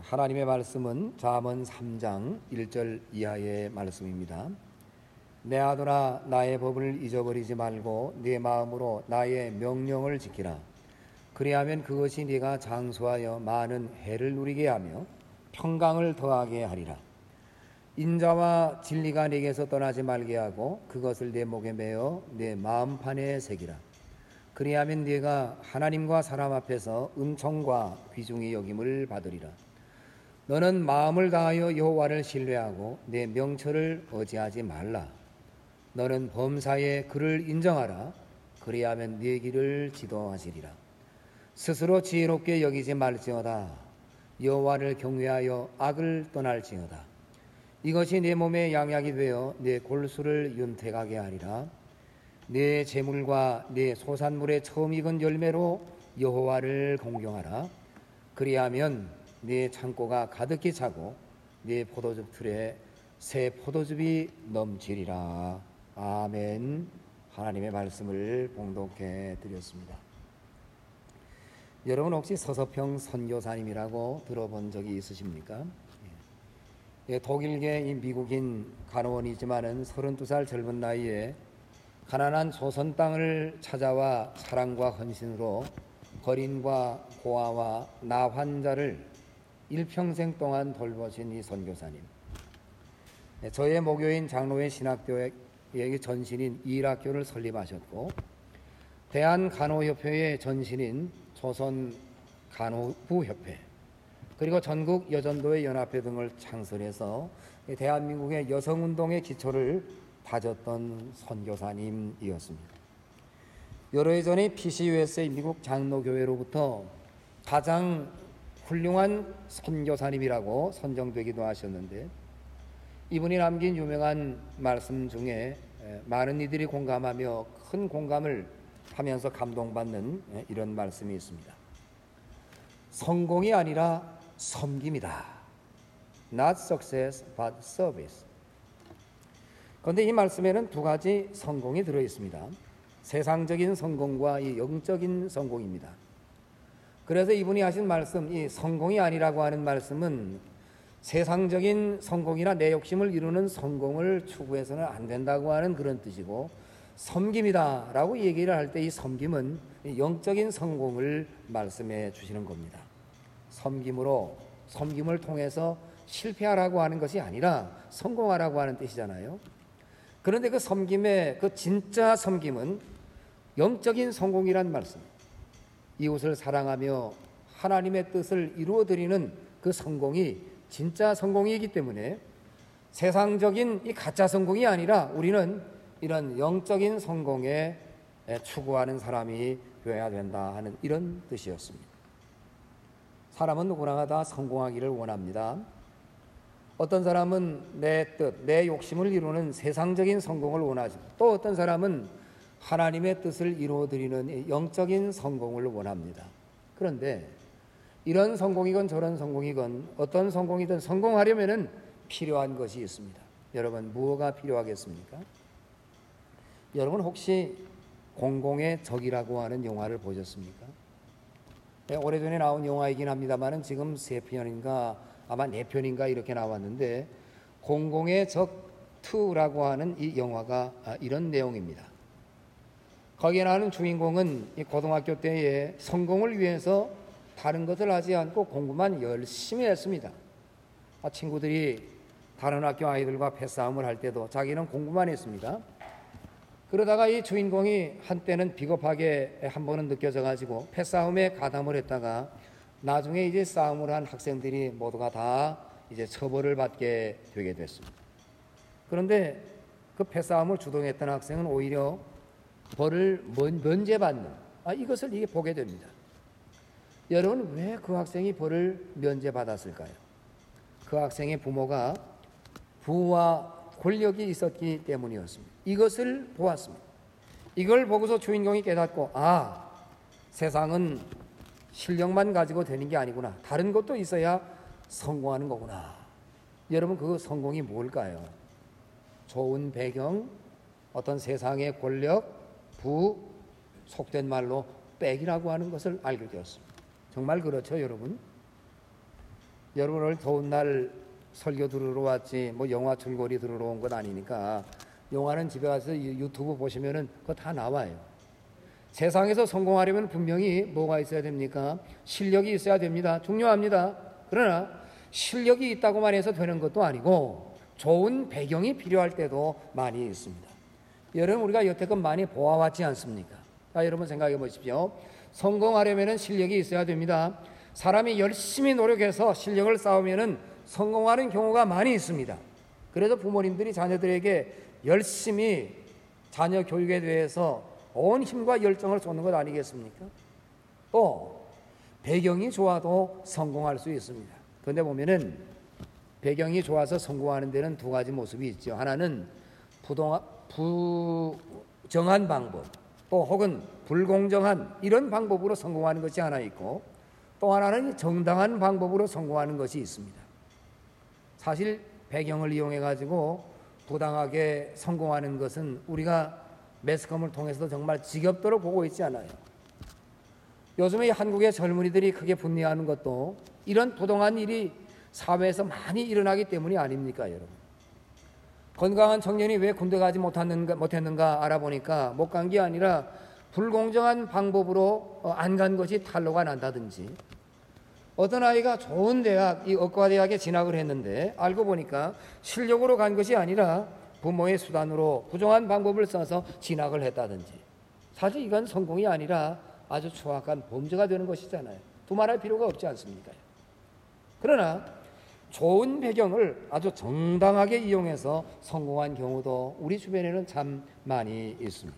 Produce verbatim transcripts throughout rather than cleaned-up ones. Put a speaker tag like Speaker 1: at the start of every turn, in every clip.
Speaker 1: 하나님의 말씀은 잠언 삼 장 일 절 이하의 말씀입니다. 내 아들아, 나의 법을 잊어버리지 말고 네 마음으로 나의 명령을 지키라. 그리하면 그것이 네가 장수하여 많은 해를 누리게 하며 평강을 더하게 하리라. 인자와 진리가 네게서 떠나지 말게 하고 그것을 내 목에 메어 내 마음판에 새기라. 그리하면 네가 하나님과 사람 앞에서 은총과 귀중히 여김을 받으리라. 너는 마음을 다하여 여호와를 신뢰하고 내 명철을 어지하지 말라. 너는 범사에 그를 인정하라. 그리하면 네 길을 지도하시리라. 스스로 지혜롭게 여기지 말지어다. 여호와를 경외하여 악을 떠날지어다. 이것이 내 몸에 양약이 되어 내 골수를 윤택하게 하리라. 내 재물과 내 소산물의 처음 익은 열매로 여호와를 공경하라. 그리하면 네 창고가 가득히 차고 네 포도즙 틀에 새 포도즙이 넘치리라. 아멘. 하나님의 말씀을 봉독해 드렸습니다. 여러분 혹시 서서평 선교사님이라고 들어본 적이 있으십니까? 예, 독일계 미국인 간호원이지만은 서른두 살 젊은 나이에 가난한 조선 땅을 찾아와 사랑과 헌신으로 거린과 고아와 나 환자를 일평생 동안 돌보신 이 선교사님, 저의 모교인 장로회 신학교의 전신인 이일학교를 설립하셨고 대한간호협회의 전신인 조선간호부협회, 그리고 전국 여전도회 연합회 등을 창설해서 대한민국의 여성운동의 기초를 다졌던 선교사님이었습니다. 여러 해 전에 피씨유에스에이 미국 장로교회로부터 가장 훌륭한 선교사님이라고 선정되기도 하셨는데, 이분이 남긴 유명한 말씀 중에 많은 이들이 공감하며 큰 공감을 하면서 감동받는 이런 말씀이 있습니다. 성공이 아니라 섬김이다. Not success, but service. 그런데 이 말씀에는 두 가지 성공이 들어있습니다. 세상적인 성공과 이 영적인 성공입니다. 그래서 이분이 하신 말씀, 이 성공이 아니라고 하는 말씀은 세상적인 성공이나 내 욕심을 이루는 성공을 추구해서는 안 된다고 하는 그런 뜻이고, 섬김이다 라고 얘기를 할 때 이 섬김은 영적인 성공을 말씀해 주시는 겁니다. 섬김으로, 섬김을 통해서 실패하라고 하는 것이 아니라 성공하라고 하는 뜻이잖아요. 그런데 그 섬김의 그 진짜 섬김은 영적인 성공이란 말씀, 이웃을 사랑하며 하나님의 뜻을 이루어드리는 그 성공이 진짜 성공이기 때문에 세상적인 이 가짜 성공이 아니라 우리는 이런 영적인 성공에 추구하는 사람이 되어야 된다 하는 이런 뜻이었습니다. 사람은 누구나 다 성공하기를 원합니다. 어떤 사람은 내 뜻, 내 욕심을 이루는 세상적인 성공을 원하지만, 또 어떤 사람은 하나님의 뜻을 이루어드리는 영적인 성공을 원합니다. 그런데 이런 성공이건 저런 성공이건 어떤 성공이든 성공하려면 필요한 것이 있습니다. 여러분, 무엇가 필요하겠습니까? 여러분 혹시 공공의 적이라고 하는 영화를 보셨습니까? 네, 오래전에 나온 영화이긴 합니다만 지금 세 편인가 아마 네 편인가 이렇게 나왔는데, 공공의 적 이라고 하는 이 영화가 이런 내용입니다. 거기에 나오는 주인공은 이 고등학교 때에 성공을 위해서 다른 것을 하지 않고 공부만 열심히 했습니다. 친구들이 다른 학교 아이들과 패싸움을 할 때도 자기는 공부만 했습니다. 그러다가 이 주인공이 한때는 비겁하게 한 번은 느껴져 가지고 패싸움에 가담을 했다가 나중에 이제 싸움을 한 학생들이 모두가 다 이제 처벌을 받게 되게 됐습니다. 그런데 그 패싸움을 주동했던 학생은 오히려 벌을 면제받는, 아, 이것을 이게 보게 됩니다. 여러분, 왜 그 학생이 벌을 면제받았을까요? 그 학생의 부모가 부와 권력이 있었기 때문이었습니다. 이것을 보았습니다. 이걸 보고서 주인공이 깨닫고, 아, 세상은 실력만 가지고 되는 게 아니구나. 다른 것도 있어야 성공하는 거구나. 여러분, 그 성공이 뭘까요? 좋은 배경, 어떤 세상의 권력, 부, 속된 말로 빽이라고 하는 것을 알게 되었습니다. 정말 그렇죠, 여러분? 여러분 오늘 더운 날 설교 들으러 왔지 뭐 영화 줄거리 들으러 온 건 아니니까 영화는 집에 가서 유튜브 보시면은 그거 다 나와요. 세상에서 성공하려면 분명히 뭐가 있어야 됩니까? 실력이 있어야 됩니다. 중요합니다. 그러나 실력이 있다고만 해서 되는 것도 아니고 좋은 배경이 필요할 때도 많이 있습니다. 여러분 우리가 여태껏 많이 보아왔지 않습니까? 자, 여러분 생각해 보십시오. 성공하려면 실력이 있어야 됩니다. 사람이 열심히 노력해서 실력을 쌓으면 성공하는 경우가 많이 있습니다. 그래서 부모님들이 자녀들에게 열심히 자녀 교육에 대해서 온 힘과 열정을 쏟는 것 아니겠습니까? 또 배경이 좋아도 성공할 수 있습니다. 그런데 보면은 배경이 좋아서 성공하는 데는 두 가지 모습이 있죠. 하나는 부동하, 부정한 방법, 또 혹은 불공정한 이런 방법으로 성공하는 것이 하나 있고, 또 하나는 정당한 방법으로 성공하는 것이 있습니다. 사실 배경을 이용해 가지고 부당하게 성공하는 것은 우리가 매스컴을 통해서도 정말 지겹도록 보고 있지 않아요. 요즘에 한국의 젊은이들이 크게 분노하는 것도 이런 부당한 일이 사회에서 많이 일어나기 때문이 아닙니까, 여러분? 건강한 청년이 왜 군대 가지 못했는가, 못했는가 알아보니까 못 간 게 아니라 불공정한 방법으로 안 간 것이 탄로가 난다든지, 어떤 아이가 좋은 대학, 이 의과대학에 진학을 했는데 알고 보니까 실력으로 간 것이 아니라 부모의 수단으로 부정한 방법을 써서 진학을 했다든지, 사실 이건 성공이 아니라 아주 추악한 범죄가 되는 것이잖아요. 두말할 필요가 없지 않습니까? 그러나 좋은 배경을 아주 정당하게 이용해서 성공한 경우도 우리 주변에는 참 많이 있습니다.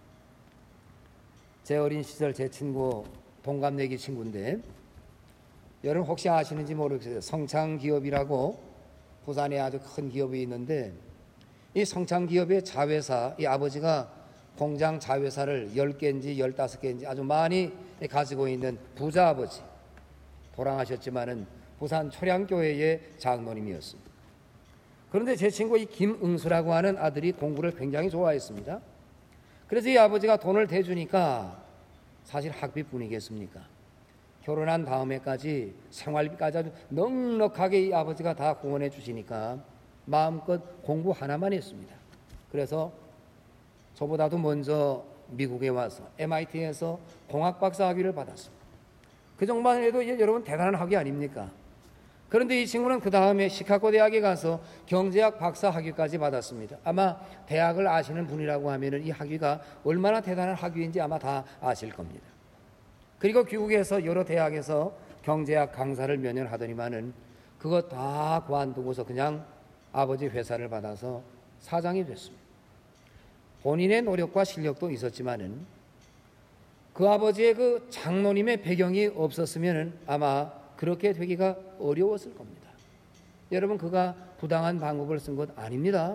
Speaker 1: 제 어린 시절 제 친구, 동갑내기 친구인데, 여러분 혹시 아시는지 모르겠어요. 성창기업이라고 부산에 아주 큰 기업이 있는데, 이 성창기업의 자회사, 이 아버지가 공장 자회사를 열 개인지 열다섯 개인지 아주 많이 가지고 있는 부자 아버지, 돌아가셨지만은 부산 초량교회의 장로님이었습니다. 그런데 제 친구 이 김응수라고 하는 아들이 공부를 굉장히 좋아했습니다. 그래서 이 아버지가 돈을 대주니까 사실 학비뿐이겠습니까? 결혼한 다음에까지 생활비까지 아주 넉넉하게 이 아버지가 다 후원해 주시니까 마음껏 공부 하나만 했습니다. 그래서 저보다도 먼저 미국에 와서 엠아이티에서 공학 박사 학위를 받았습니다. 그 정도만 해도 여러분 대단한 학위 아닙니까? 그런데 이 친구는 그 다음에 시카고 대학에 가서 경제학 박사 학위까지 받았습니다. 아마 대학을 아시는 분이라고 하면 이 학위가 얼마나 대단한 학위인지 아마 다 아실 겁니다. 그리고 귀국에서 여러 대학에서 경제학 강사를 몇 년 하더니만은 그거 다 관두고서 그냥 아버지 회사를 받아서 사장이 됐습니다. 본인의 노력과 실력도 있었지만은 그 아버지의 그 장로님의 배경이 없었으면은 아마 그렇게 되기가 어려웠을 겁니다. 여러분, 그가 부당한 방법을 쓴 것 아닙니다.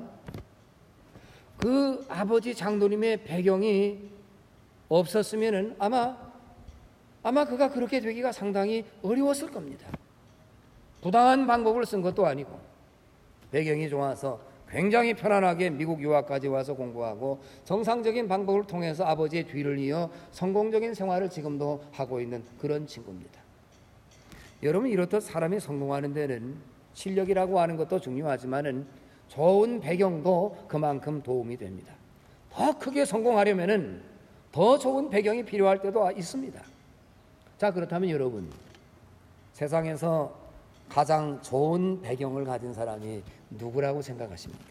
Speaker 1: 그 아버지 장로님의 배경이 없었으면은 아마 아마 그가 그렇게 되기가 상당히 어려웠을 겁니다. 부당한 방법을 쓴 것도 아니고 배경이 좋아서 굉장히 편안하게 미국 유학까지 와서 공부하고 정상적인 방법을 통해서 아버지의 뒤를 이어 성공적인 생활을 지금도 하고 있는 그런 친구입니다. 여러분, 이렇듯 사람이 성공하는 데는 실력이라고 하는 것도 중요하지만은 좋은 배경도 그만큼 도움이 됩니다. 더 크게 성공하려면은 더 좋은 배경이 필요할 때도 있습니다. 자, 그렇다면 여러분, 세상에서 가장 좋은 배경을 가진 사람이 누구라고 생각하십니까?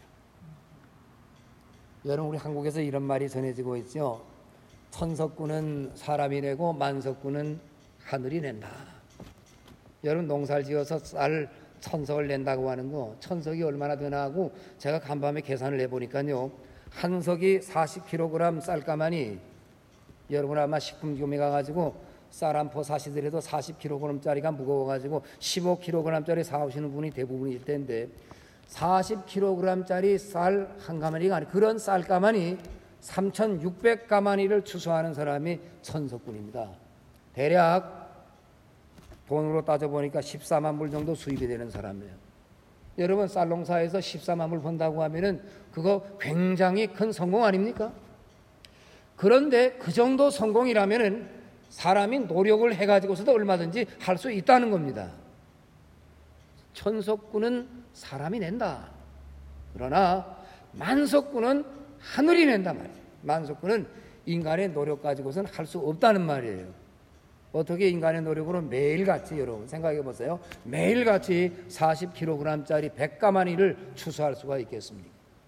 Speaker 1: 여러분, 우리 한국에서 이런 말이 전해지고 있죠. 천석구는 사람이 내고 만석구는 하늘이 낸다. 여러분, 농사를 지어서 쌀 천석을 낸다고 하는 거, 천석이 얼마나 되나 하고 제가 간밤에 계산을 해보니까요, 한 석이 사십 킬로그램 쌀가마니, 여러분 아마 식품기금에 가가지고 쌀 한 포 사시더라도 사십 킬로그램짜리가 무거워가지고 십오 킬로그램짜리 사오시는 분이 대부분일 텐데, 사십 킬로그램짜리 쌀 한 가마니가 아니 그런 쌀가마니 삼천육백 가마니를 추수하는 사람이 천석군입니다. 대략 돈으로 따져보니까 십사만 불 정도 수입이 되는 사람이에요. 여러분, 쌀농사에서 십사만 불 번다고 하면은 그거 굉장히 큰 성공 아닙니까? 그런데 그 정도 성공이라면은 사람이 노력을 해가지고서도 얼마든지 할 수 있다는 겁니다. 천석구는 사람이 낸다. 그러나 만석구는 하늘이 낸단 말이에요. 만석구는 인간의 노력 가지고서는 할 수 없다는 말이에요. 어떻게 인간의 노력으로 매일같이, 여러분 생각해 보세요. 매일같이 사십 킬로그램짜리 백가마니를 추수할 수가 있겠습니까?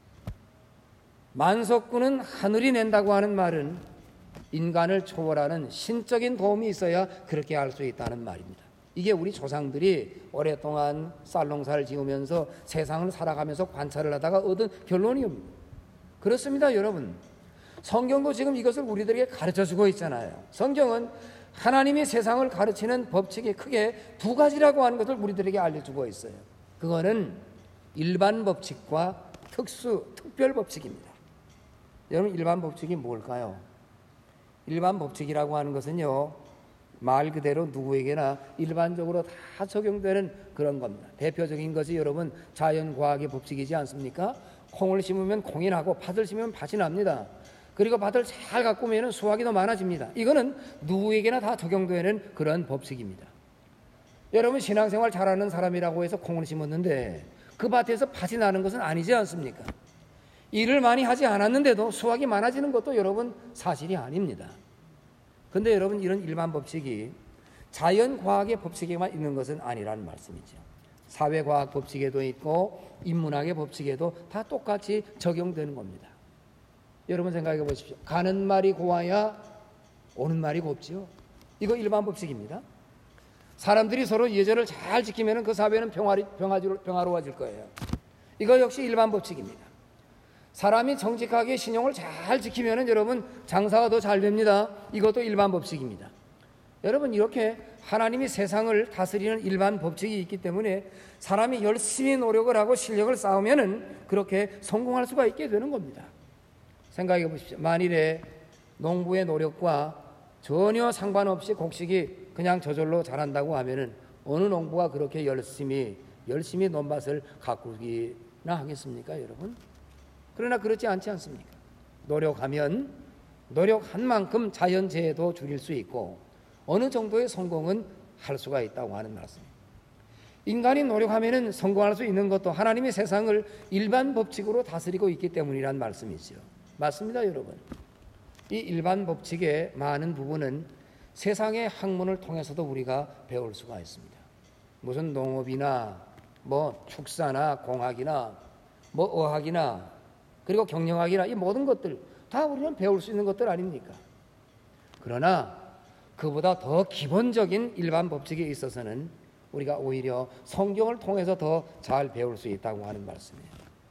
Speaker 1: 만석구는 하늘이 낸다고 하는 말은 인간을 초월하는 신적인 도움이 있어야 그렇게 할 수 있다는 말입니다. 이게 우리 조상들이 오랫동안 쌀농사를 지으면서 세상을 살아가면서 관찰을 하다가 얻은 결론이옵니다. 그렇습니다, 여러분. 성경도 지금 이것을 우리들에게 가르쳐주고 있잖아요. 성경은 하나님이 세상을 가르치는 법칙이 크게 두 가지라고 하는 것을 우리들에게 알려주고 있어요. 그거는 일반 법칙과 특수, 특별 법칙입니다. 여러분, 일반 법칙이 뭘까요? 일반 법칙이라고 하는 것은요, 말 그대로 누구에게나 일반적으로 다 적용되는 그런 겁니다. 대표적인 것이 여러분 자연과학의 법칙이지 않습니까? 콩을 심으면 콩이 나고 팥을 심으면 팥이 납니다. 그리고 밭을 잘 가꾸면 수확이 더 많아집니다. 이거는 누구에게나 다 적용되는 그런 법칙입니다. 여러분, 신앙생활 잘하는 사람이라고 해서 콩을 심었는데 그 밭에서 팥이 나는 것은 아니지 않습니까? 일을 많이 하지 않았는데도 수확이 많아지는 것도 여러분 사실이 아닙니다. 근데 여러분, 이런 일반 법칙이 자연과학의 법칙에만 있는 것은 아니라는 말씀이죠. 사회과학 법칙에도 있고 인문학의 법칙에도 다 똑같이 적용되는 겁니다. 여러분 생각해 보십시오. 가는 말이 고와야 오는 말이 곱지요. 이거 일반 법칙입니다. 사람들이 서로 예절을 잘 지키면 그 사회는 평화리, 평화로워질 거예요. 이거 역시 일반 법칙입니다. 사람이 정직하게 신용을 잘 지키면 여러분 장사가 더 잘 됩니다. 이것도 일반 법칙입니다. 여러분, 이렇게 하나님이 세상을 다스리는 일반 법칙이 있기 때문에 사람이 열심히 노력을 하고 실력을 쌓으면 그렇게 성공할 수가 있게 되는 겁니다. 생각해 보십시오. 만일에 농부의 노력과 전혀 상관없이 곡식이 그냥 저절로 자란다고 하면은 어느 농부가 그렇게 열심히 열심히 논밭을 가꾸기나 하겠습니까, 여러분? 그러나 그렇지 않지 않습니까? 노력하면 노력한 만큼 자연재해도 줄일 수 있고 어느 정도의 성공은 할 수가 있다고 하는 말씀입니다. 인간이 노력하면 성공할 수 있는 것도 하나님의 세상을 일반 법칙으로 다스리고 있기 때문이란 말씀이죠. 맞습니다, 여러분. 이 일반 법칙의 많은 부분은 세상의 학문을 통해서도 우리가 배울 수가 있습니다. 무슨 농업이나 뭐 축사나 공학이나 뭐 어학이나 그리고 경영학이나 이 모든 것들 다 우리는 배울 수 있는 것들 아닙니까? 그러나 그보다 더 기본적인 일반 법칙에 있어서는 우리가 오히려 성경을 통해서 더 잘 배울 수 있다고 하는 말씀이에요.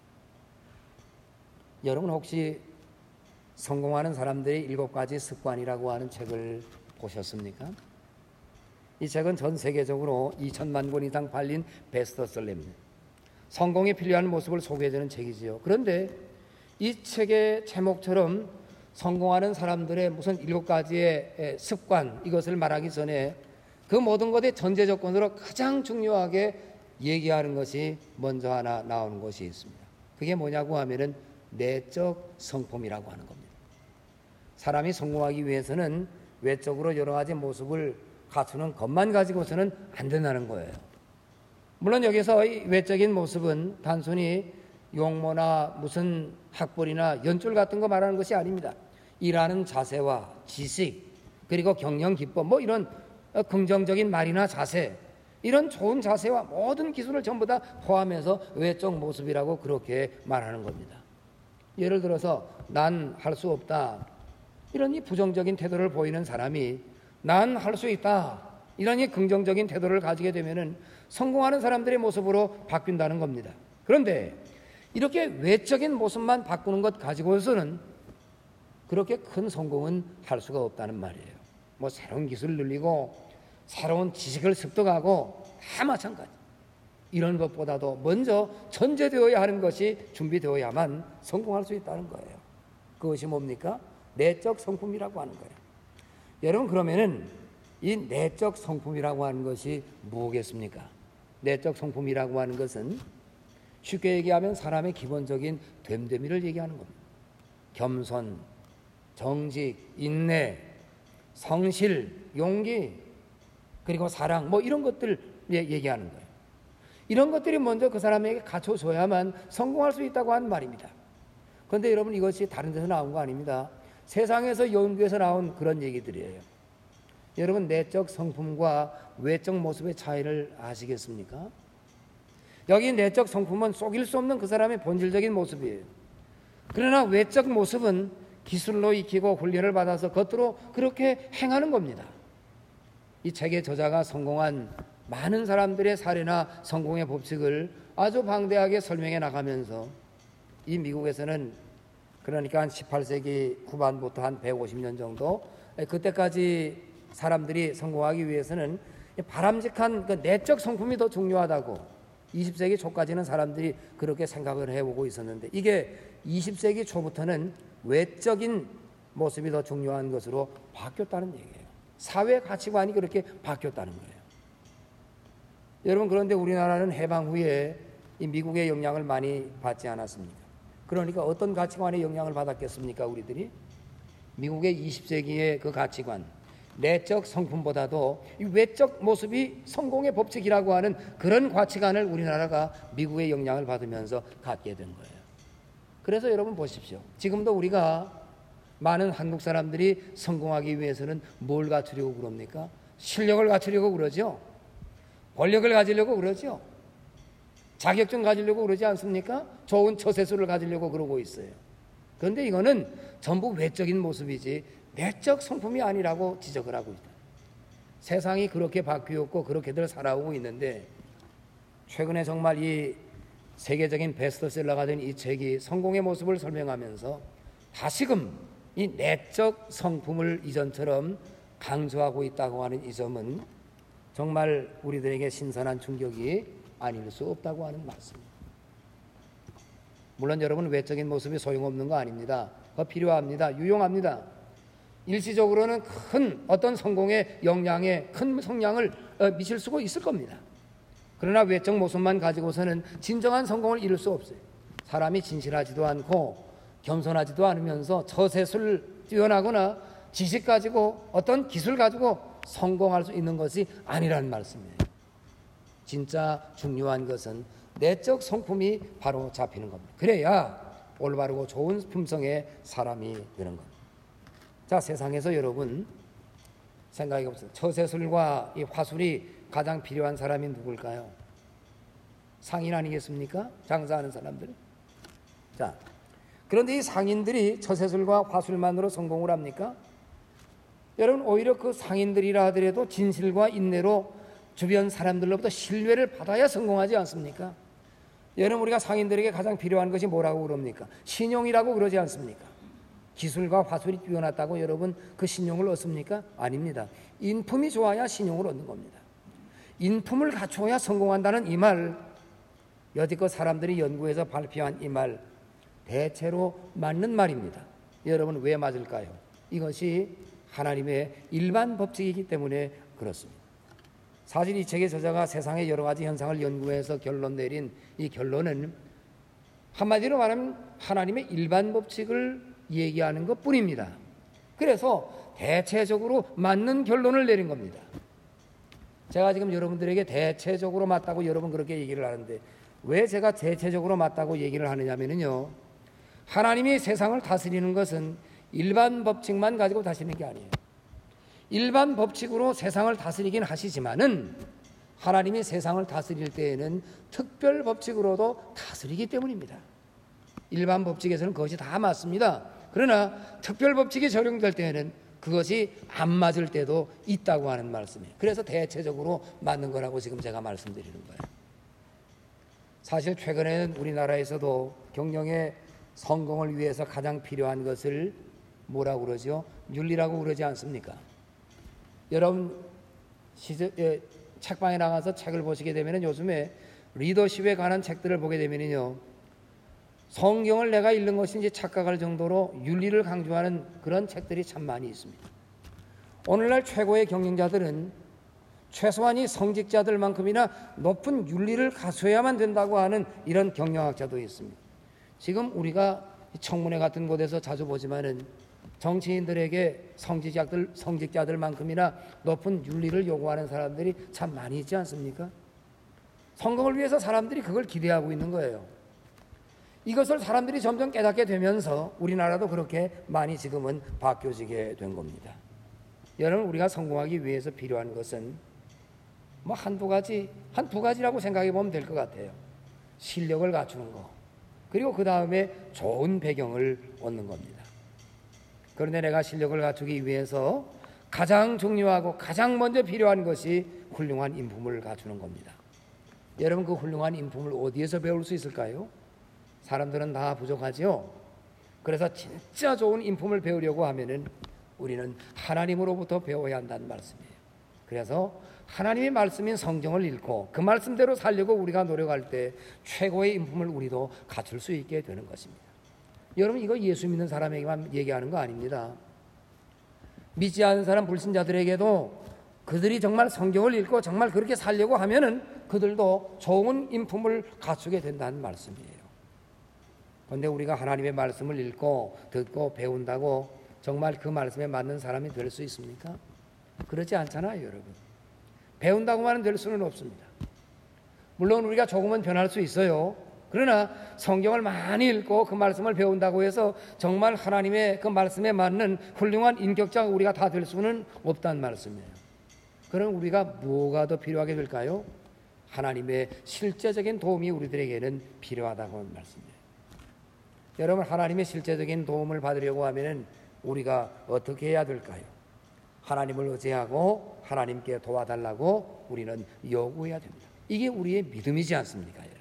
Speaker 1: 여러분 혹시 성공하는 사람들의 일곱 가지 습관이라고 하는 책을 보셨습니까? 이 책은 전 세계적으로 이천만 권 이상 팔린 베스트셀러입니다. 성공에 필요한 모습을 소개해주는 책이지요. 그런데 이 책의 제목처럼 성공하는 사람들의 무슨 일곱 가지의 습관, 이것을 말하기 전에 그 모든 것의 전제 조건으로 가장 중요하게 얘기하는 것이 먼저 하나 나오는 것이 있습니다. 그게 뭐냐고 하면은 내적 성품이라고 하는 겁니다. 사람이 성공하기 위해서는 외적으로 여러 가지 모습을 갖추는 것만 가지고서는 안 된다는 거예요. 물론 여기서 이 외적인 모습은 단순히 용모나 무슨 학벌이나 연줄 같은 거 말하는 것이 아닙니다. 일하는 자세와 지식, 그리고 경영 기법, 뭐 이런 긍정적인 말이나 자세, 이런 좋은 자세와 모든 기술을 전부 다 포함해서 외적 모습이라고 그렇게 말하는 겁니다. 예를 들어서 난 할 수 없다, 이런 이 부정적인 태도를 보이는 사람이 난 할 수 있다, 이런 이 긍정적인 태도를 가지게 되면은 성공하는 사람들의 모습으로 바뀐다는 겁니다. 그런데 이렇게 외적인 모습만 바꾸는 것 가지고서는 그렇게 큰 성공은 할 수가 없다는 말이에요. 뭐 새로운 기술을 늘리고 새로운 지식을 습득하고 다 마찬가지. 이런 것보다도 먼저 전제되어야 하는 것이 준비되어야만 성공할 수 있다는 거예요. 그것이 뭡니까? 내적 성품이라고 하는 거예요. 여러분, 그러면은 이 내적 성품이라고 하는 것이 무엇겠습니까? 내적 성품이라고 하는 것은 쉽게 얘기하면 사람의 기본적인 됨됨이를 얘기하는 겁니다. 겸손, 정직, 인내, 성실, 용기, 그리고 사랑, 뭐 이런 것들 얘기하는 거예요. 이런 것들이 먼저 그 사람에게 갖춰줘야만 성공할 수 있다고 하는 말입니다. 그런데 여러분, 이것이 다른 데서 나온 거 아닙니다. 세상에서 연구에서 나온 그런 얘기들이에요. 여러분, 내적 성품과 외적 모습의 차이를 아시겠습니까? 여기 내적 성품은 속일 수 없는 그 사람의 본질적인 모습이에요. 그러나 외적 모습은 기술로 익히고 훈련을 받아서 겉으로 그렇게 행하는 겁니다. 이 책의 저자가 성공한 많은 사람들의 사례나 성공의 법칙을 아주 방대하게 설명해 나가면서 이 미국에서는 그러니까 한 십팔 세기 후반부터 한 백오십 년 정도, 그때까지 사람들이 성공하기 위해서는 바람직한 그 내적 성품이 더 중요하다고 이십 세기 초까지는 사람들이 그렇게 생각을 해오고 있었는데, 이게 이십 세기 초부터는 외적인 모습이 더 중요한 것으로 바뀌었다는 얘기예요. 사회 가치관이 그렇게 바뀌었다는 거예요. 여러분, 그런데 우리나라는 해방 후에 이 미국의 영향을 많이 받지 않았습니까? 그러니까 어떤 가치관의 영향을 받았겠습니까? 우리들이 미국의 이십 세기의 그 가치관, 내적 성품보다도 이 외적 모습이 성공의 법칙이라고 하는 그런 가치관을 우리나라가 미국의 영향을 받으면서 갖게 된 거예요. 그래서 여러분 보십시오. 지금도 우리가 많은 한국 사람들이 성공하기 위해서는 뭘 갖추려고 그럽니까? 실력을 갖추려고 그러죠. 권력을 가지려고 그러죠. 자격증 가지려고 그러지 않습니까? 좋은 처세술을 가지려고 그러고 있어요. 그런데 이거는 전부 외적인 모습이지 내적 성품이 아니라고 지적을 하고 있다. 세상이 그렇게 바뀌었고 그렇게들 살아오고 있는데, 최근에 정말 이 세계적인 베스트셀러가 된 이 책이 성공의 모습을 설명하면서 다시금 이 내적 성품을 이전처럼 강조하고 있다고 하는 이 점은 정말 우리들에게 신선한 충격이 아닐 수 없다고 하는 말씀입니다. 물론 여러분, 외적인 모습이 소용없는 거 아닙니다. 그거 필요합니다. 유용합니다. 일시적으로는 큰 어떤 성공의 영향에 큰 성량을 미칠 수가 있을 겁니다. 그러나 외적 모습만 가지고서는 진정한 성공을 이룰 수 없어요. 사람이 진실하지도 않고 겸손하지도 않으면서 처세술 뛰어나거나 지식 가지고 어떤 기술 가지고 성공할 수 있는 것이 아니라는 말씀이에요. 진짜 중요한 것은 내적 성품이 바로 잡히는 겁니다. 그래야 올바르고 좋은 품성의 사람이 되는 겁니다. 자, 세상에서 여러분 생각해 보세요. 처세술과 이 화술이 가장 필요한 사람이 누굴까요? 상인 아니겠습니까? 장사하는 사람들. 자, 그런데 이 상인들이 처세술과 화술만으로 성공을 합니까? 여러분, 오히려 그 상인들이라 하더라도 진실과 인내로 주변 사람들로부터 신뢰를 받아야 성공하지 않습니까? 여러분, 우리가 상인들에게 가장 필요한 것이 뭐라고 그럽니까? 신용이라고 그러지 않습니까? 기술과 화술이 뛰어났다고 여러분 그 신용을 얻습니까? 아닙니다. 인품이 좋아야 신용을 얻는 겁니다. 인품을 갖춰야 성공한다는 이 말, 여지껏 사람들이 연구해서 발표한 이 말, 대체로 맞는 말입니다. 여러분, 왜 맞을까요? 이것이 하나님의 일반 법칙이기 때문에 그렇습니다. 사실 이 책의 저자가 세상의 여러 가지 현상을 연구해서 결론 내린 이 결론은 한마디로 말하면 하나님의 일반 법칙을 얘기하는 것 뿐입니다. 그래서 대체적으로 맞는 결론을 내린 겁니다. 제가 지금 여러분들에게 대체적으로 맞다고 여러분 그렇게 얘기를 하는데, 왜 제가 대체적으로 맞다고 얘기를 하느냐면요, 하나님이 세상을 다스리는 것은 일반 법칙만 가지고 다스리는 게 아니에요. 일반 법칙으로 세상을 다스리긴 하시지만은 하나님이 세상을 다스릴 때에는 특별 법칙으로도 다스리기 때문입니다. 일반 법칙에서는 그것이 다 맞습니다. 그러나 특별 법칙이 적용될 때에는 그것이 안 맞을 때도 있다고 하는 말씀이에요. 그래서 대체적으로 맞는 거라고 지금 제가 말씀드리는 거예요. 사실 최근에는 우리나라에서도 경영의 성공을 위해서 가장 필요한 것을 뭐라고 그러죠? 윤리라고 그러지 않습니까? 여러분 시저, 예, 책방에 나가서 책을 보시게 되면 요즘에 리더십에 관한 책들을 보게 되면요, 성경을 내가 읽는 것인지 착각할 정도로 윤리를 강조하는 그런 책들이 참 많이 있습니다. 오늘날 최고의 경영자들은 최소한 이 성직자들만큼이나 높은 윤리를 갖춰야만 된다고 하는 이런 경영학자도 있습니다. 지금 우리가 청문회 같은 곳에서 자주 보지만은 정치인들에게 성직자들, 성직자들만큼이나 높은 윤리를 요구하는 사람들이 참 많이 있지 않습니까? 성공을 위해서 사람들이 그걸 기대하고 있는 거예요. 이것을 사람들이 점점 깨닫게 되면서 우리나라도 그렇게 많이 지금은 바뀌어지게 된 겁니다. 여러분, 우리가 성공하기 위해서 필요한 것은 뭐 한두 가지, 한 두 가지라고 생각해 보면 될 것 같아요. 실력을 갖추는 거, 그리고 그 다음에 좋은 배경을 얻는 겁니다. 그런데 내가 실력을 갖추기 위해서 가장 중요하고 가장 먼저 필요한 것이 훌륭한 인품을 갖추는 겁니다. 여러분, 그 훌륭한 인품을 어디에서 배울 수 있을까요? 사람들은 다 부족하죠. 그래서 진짜 좋은 인품을 배우려고 하면은 우리는 하나님으로부터 배워야 한다는 말씀이에요. 그래서 하나님의 말씀인 성경을 읽고 그 말씀대로 살려고 우리가 노력할 때 최고의 인품을 우리도 갖출 수 있게 되는 것입니다. 여러분, 이거 예수 믿는 사람에게만 얘기하는 거 아닙니다. 믿지 않는 사람 불신자들에게도 그들이 정말 성경을 읽고 정말 그렇게 살려고 하면은 그들도 좋은 인품을 갖추게 된다는 말씀이에요. 그런데 우리가 하나님의 말씀을 읽고 듣고 배운다고 정말 그 말씀에 맞는 사람이 될 수 있습니까? 그렇지 않잖아요, 여러분. 배운다고만 될 수는 없습니다. 물론 우리가 조금은 변할 수 있어요. 그러나 성경을 많이 읽고 그 말씀을 배운다고 해서 정말 하나님의 그 말씀에 맞는 훌륭한 인격자가 우리가 다 될 수는 없다는 말씀이에요. 그럼 우리가 뭐가 더 필요하게 될까요? 하나님의 실제적인 도움이 우리들에게는 필요하다고 하는 말씀이에요. 여러분, 하나님의 실제적인 도움을 받으려고 하면 우리가 어떻게 해야 될까요? 하나님을 의지하고 하나님께 도와달라고 우리는 요구해야 됩니다. 이게 우리의 믿음이지 않습니까, 여러분?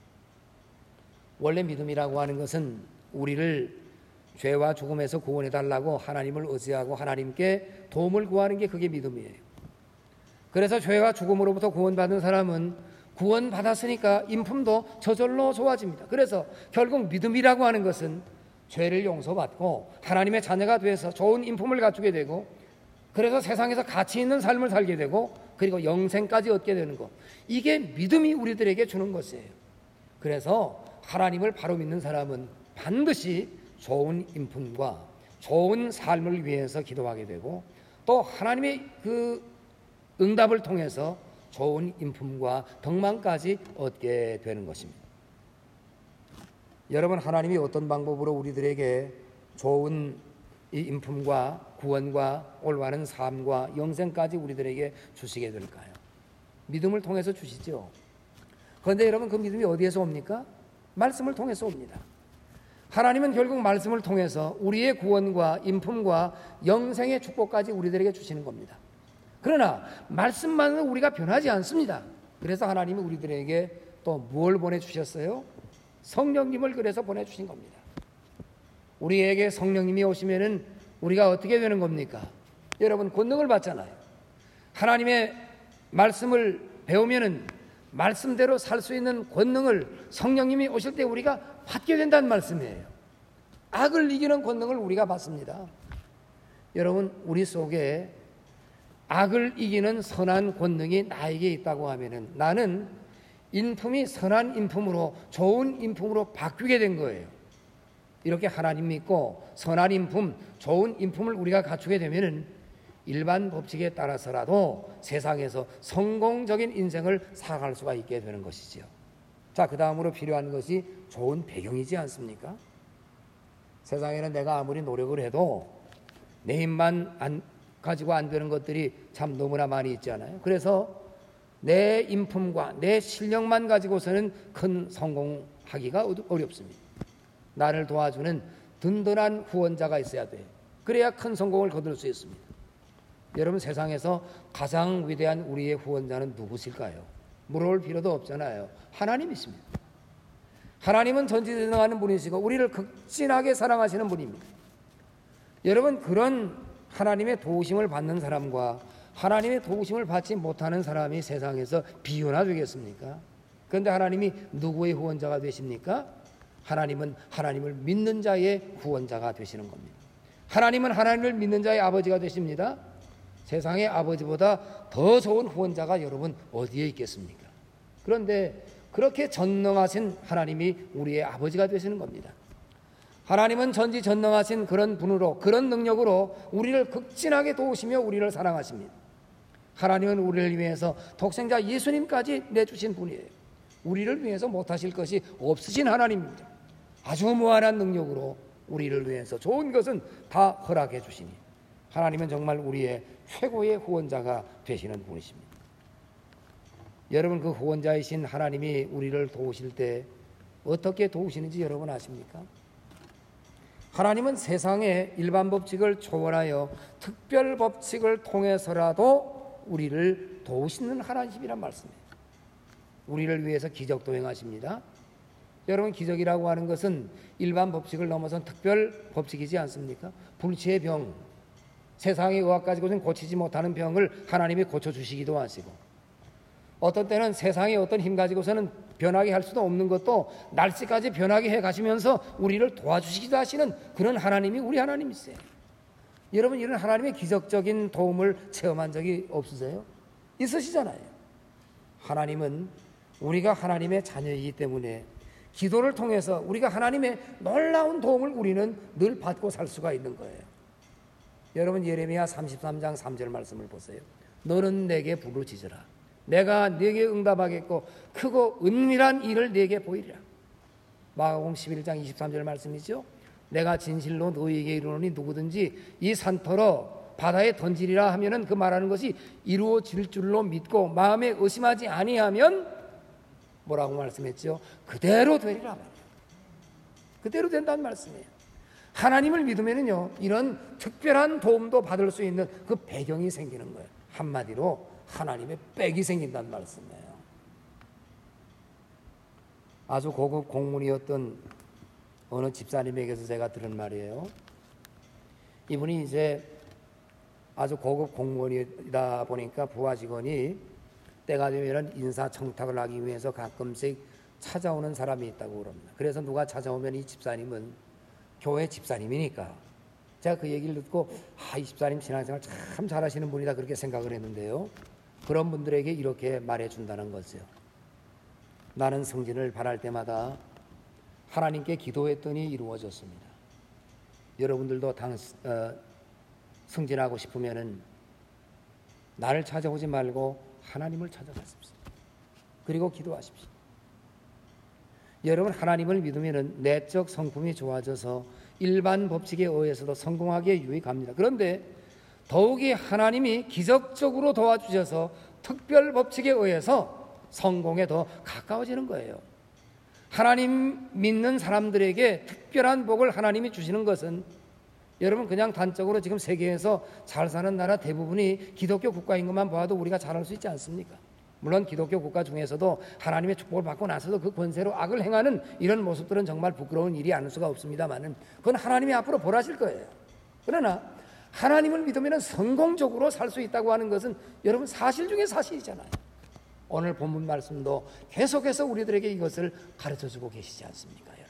Speaker 1: 원래 믿음이라고 하는 것은 우리를 죄와 죽음에서 구원해달라고 하나님을 의지하고 하나님께 도움을 구하는 게 그게 믿음이에요. 그래서 죄와 죽음으로부터 구원받은 사람은 구원받았으니까 인품도 저절로 좋아집니다. 그래서 결국 믿음이라고 하는 것은 죄를 용서받고 하나님의 자녀가 돼서 좋은 인품을 갖추게 되고, 그래서 세상에서 가치 있는 삶을 살게 되고, 그리고 영생까지 얻게 되는 것, 이게 믿음이 우리들에게 주는 것이에요. 그래서 하나님을 바로 믿는 사람은 반드시 좋은 인품과 좋은 삶을 위해서 기도하게 되고, 또 하나님의 그 응답을 통해서 좋은 인품과 덕망까지 얻게 되는 것입니다. 여러분, 하나님이 어떤 방법으로 우리들에게 좋은 이 인품과 구원과 올바른 삶과 영생까지 우리들에게 주시게 될까요? 믿음을 통해서 주시죠. 그런데 여러분, 그 믿음이 어디에서 옵니까? 말씀을 통해서 옵니다. 하나님은 결국 말씀을 통해서 우리의 구원과 인품과 영생의 축복까지 우리들에게 주시는 겁니다. 그러나 말씀만은 우리가 변하지 않습니다. 그래서 하나님이 우리들에게 또 뭘 보내주셨어요? 성령님을 그래서 보내주신 겁니다. 우리에게 성령님이 오시면은 우리가 어떻게 되는 겁니까? 여러분, 권능을 받잖아요. 하나님의 말씀을 배우면은 말씀대로 살 수 있는 권능을 성령님이 오실 때 우리가 받게 된다는 말씀이에요. 악을 이기는 권능을 우리가 받습니다. 여러분, 우리 속에 악을 이기는 선한 권능이 나에게 있다고 하면은 나는 인품이 선한 인품으로, 좋은 인품으로 바뀌게 된 거예요. 이렇게 하나님 믿고 선한 인품, 좋은 인품을 우리가 갖추게 되면은 일반 법칙에 따라서라도 세상에서 성공적인 인생을 살아갈 수가 있게 되는 것이지요. 자, 그 다음으로 필요한 것이 좋은 배경이지 않습니까? 세상에는 내가 아무리 노력을 해도 내 힘만 안, 가지고 안 되는 것들이 참 너무나 많이 있잖아요. 그래서 내 인품과 내 실력만 가지고서는 큰 성공하기가 어렵습니다. 나를 도와주는 든든한 후원자가 있어야 돼요. 그래야 큰 성공을 거둘 수 있습니다. 여러분, 세상에서 가장 위대한 우리의 후원자는 누구실까요? 물어볼 필요도 없잖아요. 하나님이십니다. 하나님은 전지전능하는 분이시고 우리를 극진하게 사랑하시는 분입니다. 여러분, 그런 하나님의 도우심을 받는 사람과 하나님의 도우심을 받지 못하는 사람이 세상에서 비교나 되겠습니까? 그런데 하나님이 누구의 후원자가 되십니까? 하나님은 하나님을 믿는 자의 후원자가 되시는 겁니다. 하나님은 하나님을 믿는 자의 아버지가 되십니다. 세상의 아버지보다 더 좋은 후원자가 여러분 어디에 있겠습니까? 그런데 그렇게 전능하신 하나님이 우리의 아버지가 되시는 겁니다. 하나님은 전지전능하신 그런 분으로, 그런 능력으로 우리를 극진하게 도우시며 우리를 사랑하십니다. 하나님은 우리를 위해서 독생자 예수님까지 내주신 분이에요. 우리를 위해서 못하실 것이 없으신 하나님입니다. 아주 무한한 능력으로 우리를 위해서 좋은 것은 다 허락해 주시니 하나님은 정말 우리의 최고의 후원자가 되시는 분이십니다. 여러분, 그 후원자이신 하나님이 우리를 도우실 때 어떻게 도우시는지 여러분 아십니까? 하나님은 세상의 일반 법칙을 초월하여 특별 법칙을 통해서라도 우리를 도우시는 하나님이란 말씀이에요. 우리를 위해서 기적도 행하십니다. 여러분, 기적이라고 하는 것은 일반 법칙을 넘어선 특별 법칙이지 않습니까? 불치의 병, 세상의 의학 가지고는 고치지 못하는 병을 하나님이 고쳐주시기도 하시고, 어떤 때는 세상의 어떤 힘 가지고서는 변하게 할 수도 없는 것도 날씨까지 변하게 해 가시면서 우리를 도와주시기도 하시는 그런 하나님이 우리 하나님이세요. 여러분, 이런 하나님의 기적적인 도움을 체험한 적이 없으세요? 있으시잖아요. 하나님은 우리가 하나님의 자녀이기 때문에 기도를 통해서 우리가 하나님의 놀라운 도움을 우리는 늘 받고 살 수가 있는 거예요. 여러분, 예레미야 삼십삼 장 삼 절 말씀을 보세요. 너는 내게 부르짖으라. 내가 네게 응답하겠고 크고 은밀한 일을 네게 보이리라. 마가복음 십일 장 이십삼 절 말씀이죠. 내가 진실로 너희에게 이르노니 누구든지 이 산터로 바다에 던지리라 하면은 그 말하는 것이 이루어질 줄로 믿고 마음에 의심하지 아니하면 뭐라고 말씀했죠? 그대로 되리라 말이에요. 그대로 된다는 말씀이에요. 하나님을 믿으면은요, 이런 특별한 도움도 받을 수 있는 그 배경이 생기는 거예요. 한마디로 하나님의 백이 생긴다는 말씀이에요. 아주 고급 공무원이었던 어느 집사님에게서 제가 들은 말이에요. 이분이 이제 아주 고급 공무원이다 보니까 부하 직원이 때가 되면 인사청탁을 하기 위해서 가끔씩 찾아오는 사람이 있다고 그럽니다. 그래서 누가 찾아오면 이 집사님은 교회 집사님이니까 제가 그 얘기를 듣고 아, 이 집사님 신앙생활 참 잘하시는 분이다 그렇게 생각을 했는데요. 그런 분들에게 이렇게 말해준다는 거죠. 나는 승진을 바랄 때마다 하나님께 기도했더니 이루어졌습니다. 여러분들도 당, 어, 승진하고 싶으면은 나를 찾아오지 말고 하나님을 찾아가십시오. 그리고 기도하십시오. 여러분, 하나님을 믿으면은 내적 성품이 좋아져서 일반 법칙에 의해서도 성공하기에 유익합니다. 그런데 더욱이 하나님이 기적적으로 도와주셔서 특별 법칙에 의해서 성공에 더 가까워지는 거예요. 하나님 믿는 사람들에게 특별한 복을 하나님이 주시는 것은 여러분, 그냥 단적으로 지금 세계에서 잘 사는 나라 대부분이 기독교 국가인 것만 보아도 우리가 잘 알 수 있지 않습니까? 물론 기독교 국가 중에서도 하나님의 축복을 받고 나서도 그 권세로 악을 행하는 이런 모습들은 정말 부끄러운 일이 아닐 수가 없습니다만은 그건 하나님이 앞으로 벌하실 거예요. 그러나 하나님을 믿으면 성공적으로 살 수 있다고 하는 것은 여러분 사실 중에 사실이잖아요. 오늘 본문 말씀도 계속해서 우리들에게 이것을 가르쳐주고 계시지 않습니까, 여러분?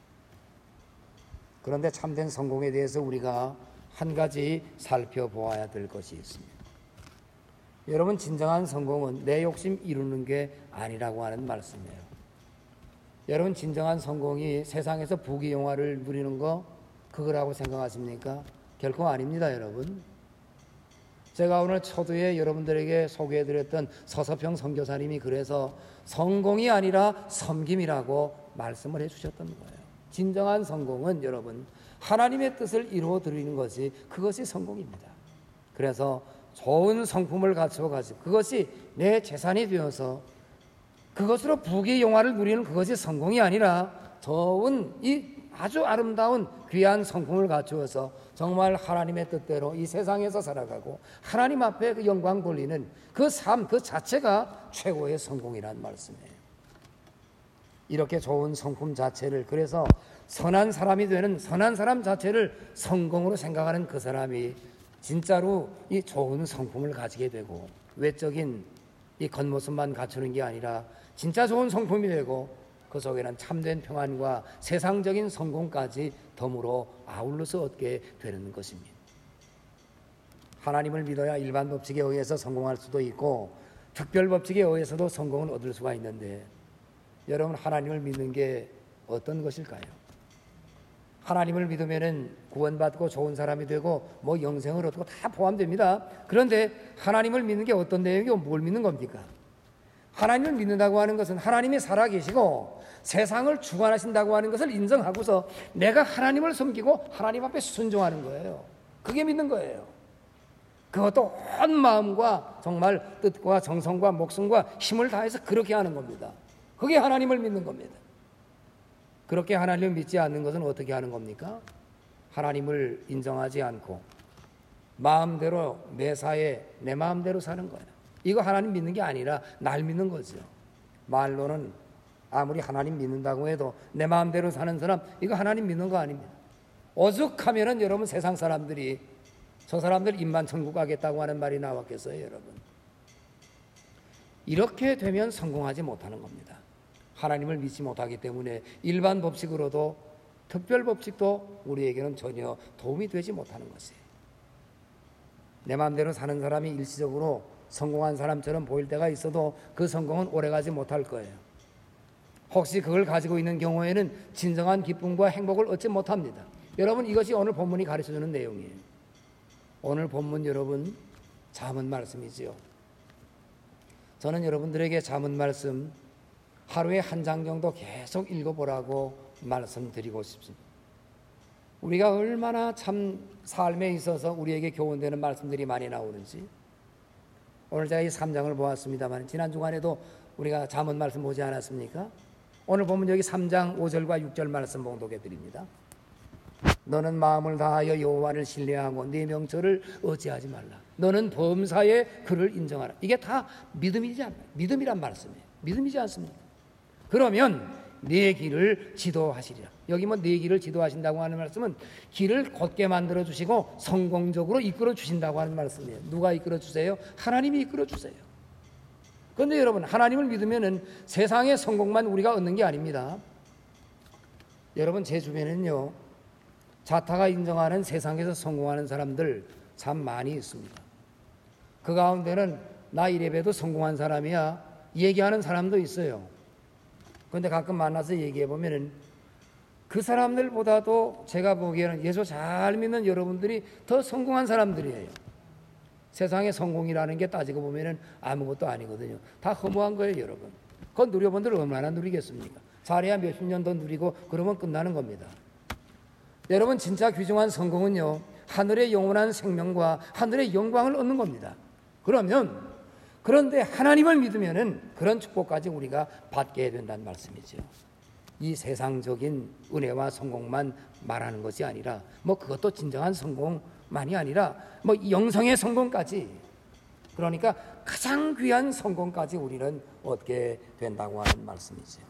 Speaker 1: 그런데 참된 성공에 대해서 우리가 한 가지 살펴보아야 될 것이 있습니다. 여러분, 진정한 성공은 내 욕심 이루는 게 아니라고 하는 말씀이에요. 여러분, 진정한 성공이 세상에서 부귀영화를 누리는 거 그거라고 생각하십니까? 결코 아닙니다, 여러분. 제가 오늘 초두에 여러분들에게 소개해드렸던 서서평 선교사님이 그래서 성공이 아니라 섬김이라고 말씀을 해주셨던 거예요. 진정한 성공은 여러분 하나님의 뜻을 이루어 드리는 것이 그것이 성공입니다. 그래서 좋은 성품을 갖추어 가지고 그것이 내 재산이 되어서 그것으로 부귀영화를 누리는 그것이 성공이 아니라 좋은 이 아주 아름다운 귀한 성품을 갖추어서 정말 하나님의 뜻대로 이 세상에서 살아가고 하나님 앞에 그 영광 돌리는 그 삶 그 자체가 최고의 성공이란 말씀이에요. 이렇게 좋은 성품 자체를, 그래서 선한 사람이 되는 선한 사람 자체를 성공으로 생각하는 그 사람이 진짜로 이 좋은 성품을 가지게 되고 외적인 이 겉모습만 갖추는 게 아니라 진짜 좋은 성품이 되고 그 속에는 참된 평안과 세상적인 성공까지 덤으로 아울러서 얻게 되는 것입니다. 하나님을 믿어야 일반 법칙에 의해서 성공할 수도 있고 특별 법칙에 의해서도 성공을 얻을 수가 있는데 여러분, 하나님을 믿는 게 어떤 것일까요? 하나님을 믿으면은 구원받고 좋은 사람이 되고 뭐 영생을 얻고 다 포함됩니다. 그런데 하나님을 믿는 게 어떤 내용이고 뭘 믿는 겁니까? 하나님을 믿는다고 하는 것은 하나님이 살아계시고 세상을 주관하신다고 하는 것을 인정하고서 내가 하나님을 섬기고 하나님 앞에 순종하는 거예요. 그게 믿는 거예요. 그것도 온 마음과 정말 뜻과 정성과 목숨과 힘을 다해서 그렇게 하는 겁니다. 그게 하나님을 믿는 겁니다. 그렇게 하나님을 믿지 않는 것은 어떻게 하는 겁니까? 하나님을 인정하지 않고 마음대로 매사에 내 마음대로 사는 거예요. 이거 하나님 믿는 게 아니라 날 믿는 거죠. 말로는 아무리 하나님 믿는다고 해도 내 마음대로 사는 사람, 이거 하나님 믿는 거 아닙니다. 오죽하면은 여러분 세상 사람들이 저 사람들 입만 천국 가겠다고 하는 말이 나왔겠어요, 여러분. 이렇게 되면 성공하지 못하는 겁니다. 하나님을 믿지 못하기 때문에 일반 법칙으로도 특별 법칙도 우리에게는 전혀 도움이 되지 못하는 것이에요. 내 마음대로 사는 사람이 일시적으로 성공한 사람처럼 보일 때가 있어도 그 성공은 오래가지 못할 거예요. 혹시 그걸 가지고 있는 경우에는 진정한 기쁨과 행복을 얻지 못합니다. 여러분, 이것이 오늘 본문이 가르쳐주는 내용이에요. 오늘 본문 여러분 잠언 말씀이지요. 저는 여러분들에게 잠언 말씀 하루에 한 장 정도 계속 읽어보라고 말씀드리고 싶습니다. 우리가 얼마나 참 삶에 있어서 우리에게 교훈되는 말씀들이 많이 나오는지. 오늘 제가 이 삼 장을 보았습니다만 지난 주간에도 우리가 잠언 말씀 보지 않았습니까? 오늘 보면 여기 삼 장 오 절과 육 절 말씀 봉독해 드립니다. 너는 마음을 다하여 여호와를 신뢰하고 네 명철을 어찌하지 말라. 너는 범사에 그를 인정하라. 이게 다 믿음이지 않나요? 믿음이란 말씀이에요. 믿음이지 않습니까? 그러면 네 길을 지도하시리라. 여기 뭐 네 길을 지도하신다고 하는 말씀은 길을 곧게 만들어 주시고 성공적으로 이끌어 주신다고 하는 말씀이에요. 누가 이끌어 주세요? 하나님이 이끌어 주세요. 그런데 여러분, 하나님을 믿으면은 세상의 성공만 우리가 얻는 게 아닙니다. 여러분, 제 주변에는요, 자타가 인정하는 세상에서 성공하는 사람들 참 많이 있습니다. 그 가운데는 나 이래봬도 성공한 사람이야 얘기하는 사람도 있어요. 그런데 가끔 만나서 얘기해 보면은 그 사람들보다도 제가 보기에는 예수 잘 믿는 여러분들이 더 성공한 사람들이에요. 세상의 성공이라는 게 따지고 보면은 아무것도 아니거든요. 다 허무한 거예요, 여러분. 그건 누려본들 얼마나 누리겠습니까? 잘해야 몇십 년 더 누리고 그러면 끝나는 겁니다. 여러분, 진짜 귀중한 성공은요, 하늘의 영원한 생명과 하늘의 영광을 얻는 겁니다. 그러면 그런데 하나님을 믿으면은 그런 축복까지 우리가 받게 된다는 말씀이죠. 이 세상적인 은혜와 성공만 말하는 것이 아니라 뭐 그것도 진정한 성공만이 아니라 뭐 영성의 성공까지, 그러니까 가장 귀한 성공까지 우리는 얻게 된다고 하는 말씀이죠.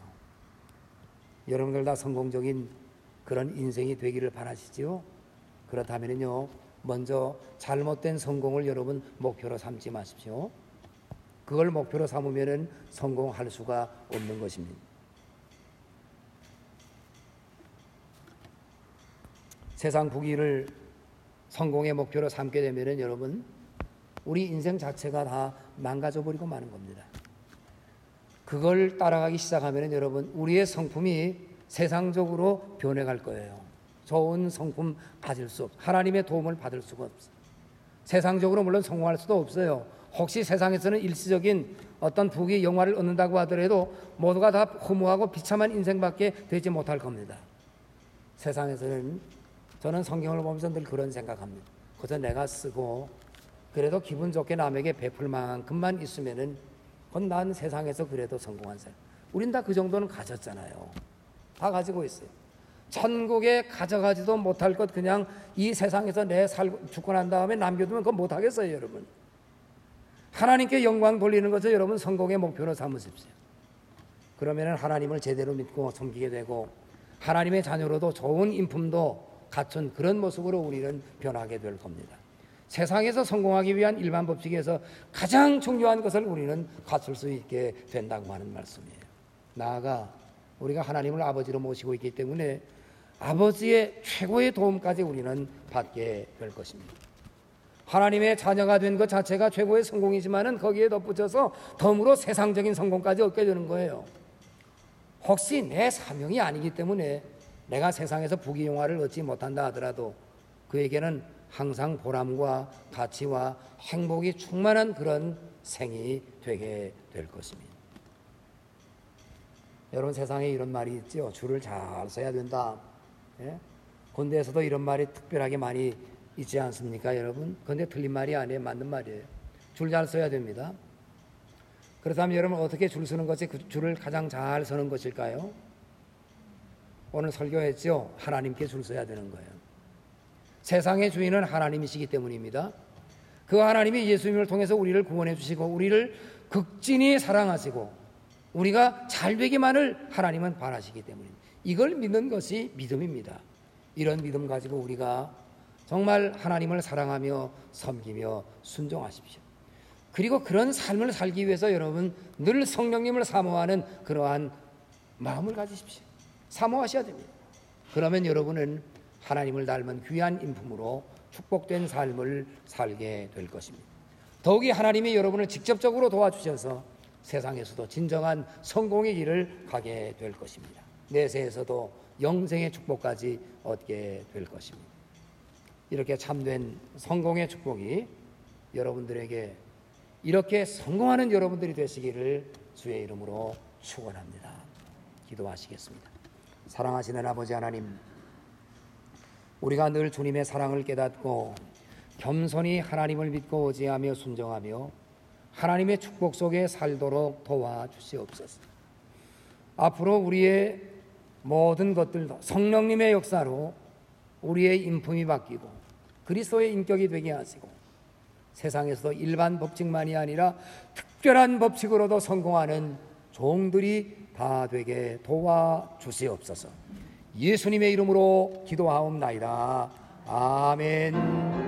Speaker 1: 여러분들 다 성공적인 그런 인생이 되기를 바라시지요? 그렇다면요, 먼저 잘못된 성공을 여러분 목표로 삼지 마십시오. 그걸 목표로 삼으면 성공할 수가 없는 것입니다. 세상 부귀를 성공의 목표로 삼게 되면 여러분, 우리 인생 자체가 다 망가져 버리고 마는 겁니다. 그걸 따라가기 시작하면 여러분, 우리의 성품이 세상적으로 변해갈 거예요. 좋은 성품 가질 수 없어요. 하나님의 도움을 받을 수가 없어요. 세상적으로 물론 성공할 수도 없어요. 혹시 세상에서는 일시적인 어떤 부귀 영화를 얻는다고 하더라도 모두가 다 허무하고 비참한 인생밖에 되지 못할 겁니다. 세상에서는, 저는 성경을 보면서 늘 그런 생각합니다. 그저 내가 쓰고 그래도 기분 좋게 남에게 베풀 만큼만 있으면은 그건 난 세상에서 그래도 성공한 사람. 우린 다 그 정도는 가졌잖아요. 다 가지고 있어요. 천국에 가져가지도 못할 것 그냥 이 세상에서 내 살고 죽고 난 다음에 남겨두면 그건 못하겠어요, 여러분. 하나님께 영광 돌리는 것을 여러분 성공의 목표로 삼으십시오. 그러면 하나님을 제대로 믿고 섬기게 되고 하나님의 자녀로도 좋은 인품도 갖춘 그런 모습으로 우리는 변하게 될 겁니다. 세상에서 성공하기 위한 일반 법칙에서 가장 중요한 것을 우리는 갖출 수 있게 된다고 하는 말씀이에요. 나아가 우리가 하나님을 아버지로 모시고 있기 때문에 아버지의 최고의 도움까지 우리는 받게 될 것입니다. 하나님의 자녀가 된 것 자체가 최고의 성공이지만은 거기에 덧붙여서 덤으로 세상적인 성공까지 얻게 되는 거예요. 혹시 내 사명이 아니기 때문에 내가 세상에서 부귀영화를 얻지 못한다 하더라도 그에게는 항상 보람과 가치와 행복이 충만한 그런 생이 되게 될 것입니다. 여러분, 세상에 이런 말이 있죠. 줄을 잘 서야 된다. 예? 군대에서도 이런 말이 특별하게 많이 있지 않습니까, 여러분? 그런데 틀린 말이 아니에요. 맞는 말이에요. 줄 잘 서야 됩니다. 그렇다면 여러분, 어떻게 줄 서는 것이 그 줄을 가장 잘 서는 것일까요? 오늘 설교했죠. 하나님께 줄 서야 되는 거예요. 세상의 주인은 하나님이시기 때문입니다. 그 하나님이 예수님을 통해서 우리를 구원해 주시고 우리를 극진히 사랑하시고 우리가 잘 되기만을 하나님은 바라시기 때문입니다. 이걸 믿는 것이 믿음입니다. 이런 믿음 가지고 우리가 정말 하나님을 사랑하며 섬기며 순종하십시오. 그리고 그런 삶을 살기 위해서 여러분 늘 성령님을 사모하는 그러한 마음을 가지십시오. 사모하셔야 됩니다. 그러면 여러분은 하나님을 닮은 귀한 인품으로 축복된 삶을 살게 될 것입니다. 더욱이 하나님이 여러분을 직접적으로 도와주셔서 세상에서도 진정한 성공의 길을 가게 될 것입니다. 내세에서도 영생의 축복까지 얻게 될 것입니다. 이렇게 참된 성공의 축복이 여러분들에게 이렇게 성공하는 여러분들이 되시기를 주의 이름으로 축원합니다. 기도하시겠습니다. 사랑하시는 아버지 하나님, 우리가 늘 주님의 사랑을 깨닫고 겸손히 하나님을 믿고 의지하며 순종하며 하나님의 축복 속에 살도록 도와주시옵소서. 앞으로 우리의 모든 것들도 성령님의 역사로 우리의 인품이 바뀌고 그리스도의 인격이 되게 하시고 세상에서도 일반 법칙만이 아니라 특별한 법칙으로도 성공하는 종들이 다 되게 도와주시옵소서. 예수님의 이름으로 기도하옵나이다. 아멘.